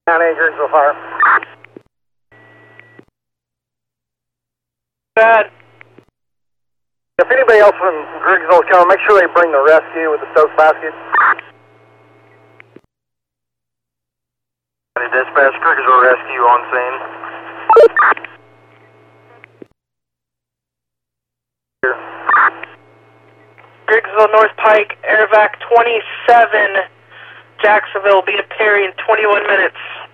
9-8 so far. Bad. If anybody else from Griggsville is coming, make sure they bring the rescue with the soak basket. Dispatch, Griggsville rescue on scene. Griggsville North Pike, Airvac 27, Jacksonville, be at Perry in 21 minutes.